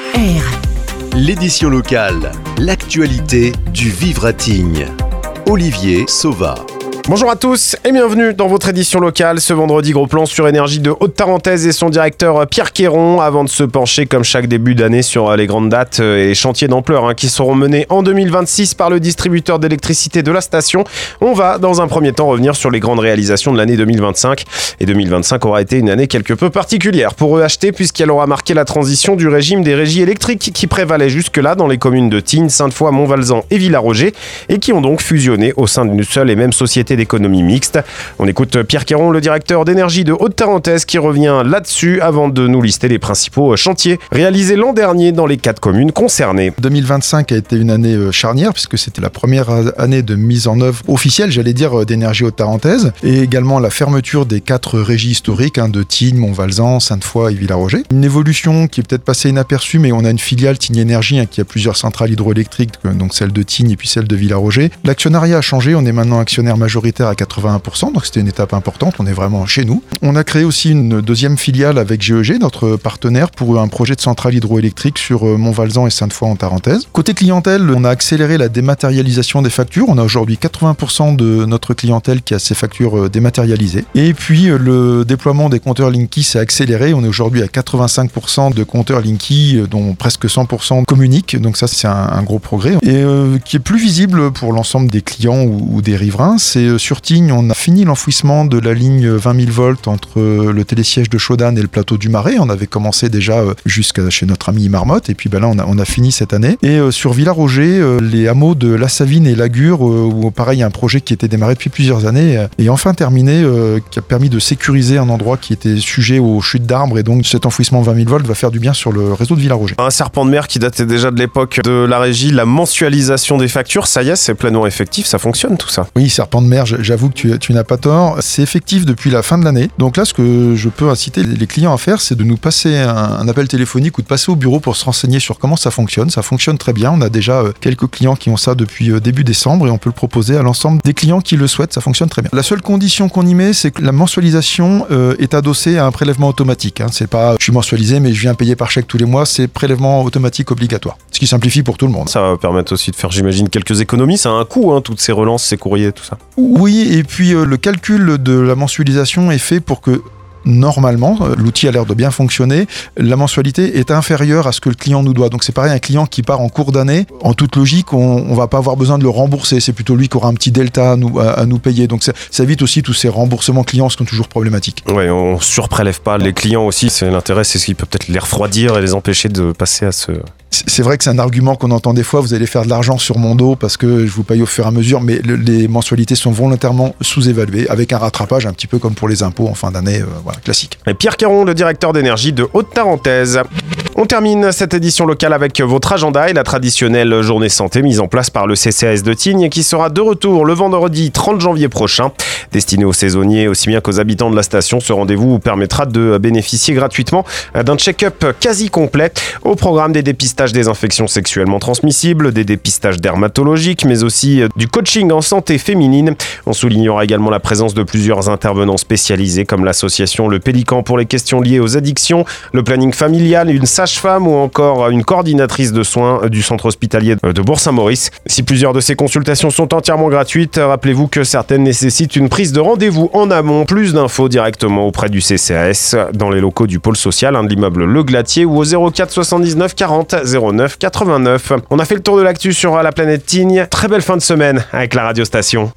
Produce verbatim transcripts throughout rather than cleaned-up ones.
R. L'édition locale, l'actualité du Vivre à Tignes. Olivier Sauva. Bonjour à tous et bienvenue dans votre édition locale. Ce vendredi, gros plan sur Énergie de Haute-Tarentaise et son directeur Pierre Quéron, avant de se pencher comme chaque début d'année sur les grandes dates et les chantiers d'ampleur hein, qui seront menés en deux mille vingt-six par le distributeur d'électricité de la station. On va dans un premier temps revenir sur les grandes réalisations de l'année deux mille vingt-cinq. Et deux mille vingt-cinq aura été une année quelque peu particulière pour E H T puisqu'elle aura marqué la transition du régime des régies électriques qui prévalait jusque-là dans les communes de Tignes, Sainte-Foy, Montvalzan et Villaroger et qui ont donc fusionné au sein d'une seule et même société d'économie mixte. On écoute Pierre Quéron, le directeur d'énergie de Haute-Tarentaise, qui revient là-dessus avant de nous lister les principaux chantiers réalisés l'an dernier dans les quatre communes concernées. deux mille vingt-cinq a été une année charnière puisque c'était la première année de mise en œuvre officielle, j'allais dire, d'énergie Haute-Tarentaise et également la fermeture des quatre régies historiques hein, de Tignes, Montvalzan, Sainte-Foy et Villaroger. Une évolution qui est peut-être passée inaperçue, mais on a une filiale Tignes Énergie hein, qui a plusieurs centrales hydroélectriques, donc celle de Tignes et puis celle de Villaroger. L'actionnariat a changé, on est maintenant actionnaire majoritaire à quatre-vingts pour cent, donc c'était une étape importante, on est vraiment chez nous. On a créé aussi une deuxième filiale avec G E G, notre partenaire, pour un projet de centrale hydroélectrique sur Montvalzan et Sainte-Foy en Tarentaise. Côté clientèle, on a accéléré la dématérialisation des factures, on a aujourd'hui quatre-vingts pour cent de notre clientèle qui a ses factures dématérialisées. Et puis le déploiement des compteurs Linky s'est accéléré, on est aujourd'hui à quatre-vingt-cinq pour cent de compteurs Linky, dont presque cent pour cent communiquent, donc ça c'est un, un gros progrès. Et euh, qui est plus visible pour l'ensemble des clients ou, ou des riverains, c'est sur Tignes, on a fini l'enfouissement de la ligne vingt mille volts entre le télésiège de Chaudane et le plateau du Marais. On avait commencé déjà jusqu'à chez notre ami Marmotte et puis ben là on a, on a fini cette année. Et euh, sur Villaroger, euh, les hameaux de La Savine et Lagure, euh, où pareil il y a un projet qui était démarré depuis plusieurs années euh, et enfin terminé, euh, qui a permis de sécuriser un endroit qui était sujet aux chutes d'arbres et donc cet enfouissement vingt mille volts va faire du bien sur le réseau de Villaroger. Un serpent de mer qui datait déjà de l'époque de la régie, la mensualisation des factures, ça y est, c'est pleinement effectif, ça fonctionne tout ça. Oui, serpent de mer, j'avoue que tu, tu n'as pas tort, c'est effectif depuis la fin de l'année. Donc là, ce que je peux inciter les clients à faire, c'est de nous passer un, un appel téléphonique ou de passer au bureau pour se renseigner sur comment ça fonctionne. Ça fonctionne très bien, on a déjà euh, quelques clients qui ont ça depuis euh, début décembre et on peut le proposer à l'ensemble des clients qui le souhaitent, ça fonctionne très bien. La seule condition qu'on y met, c'est que la mensualisation euh, est adossée à un prélèvement automatique. Hein. C'est pas je suis mensualisé mais je viens payer par chèque tous les mois, c'est prélèvement automatique obligatoire. Ce qui simplifie pour tout le monde. Ça va permettre aussi de faire, j'imagine, quelques économies. Ça a un coût, hein, toutes ces relances, ces courriers, tout ça. Oui, et puis euh, le calcul de la mensualisation est fait pour que normalement, l'outil a l'air de bien fonctionner, la mensualité est inférieure à ce que le client nous doit. Donc c'est pareil, un client qui part en cours d'année, en toute logique, on ne va pas avoir besoin de le rembourser. C'est plutôt lui qui aura un petit delta à nous, à, à nous payer. Donc ça, ça évite aussi tous ces remboursements clients qui sont toujours problématiques. Oui, on ne surprélève pas les clients aussi. C'est l'intérêt, c'est ce qui peut peut-être les refroidir et les empêcher de passer à ce... C'est vrai que c'est un argument qu'on entend des fois, vous allez faire de l'argent sur mon dos parce que je vous paye au fur et à mesure, mais le, les mensualités sont volontairement sous-évaluées avec un rattrapage un petit peu comme pour les impôts en fin d'année, euh, voilà, classique. Et Pierre Quéron, le directeur d'énergie de Haute-Tarentaise. On termine cette édition locale avec votre agenda et la traditionnelle journée santé mise en place par le C C A S de Tignes qui sera de retour le vendredi trente janvier prochain. Destiné aux saisonniers aussi bien qu'aux habitants de la station, ce rendez-vous vous permettra de bénéficier gratuitement d'un check-up quasi complet. Au programme des dépistages des infections sexuellement transmissibles, des dépistages dermatologiques, mais aussi du coaching en santé féminine. On soulignera également la présence de plusieurs intervenants spécialisés comme l'association Le Pélican pour les questions liées aux addictions, le planning familial, une sage-femme ou encore une coordinatrice de soins du centre hospitalier de Bourg-Saint-Maurice. Si plusieurs de ces consultations sont entièrement gratuites, rappelez-vous que certaines nécessitent une prise de rendez-vous en amont. Plus d'infos directement auprès du C C A S dans les locaux du pôle social hein, de l'immeuble Le Glatier ou au zéro quatre soixante-dix-neuf quarante zéro neuf quatre-vingt-neuf. On a fait le tour de l'actu sur la planète Tignes. Très belle fin de semaine avec la radiostation.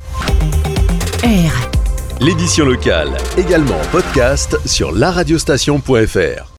R. L'édition locale, également en podcast sur la radiostation point f r.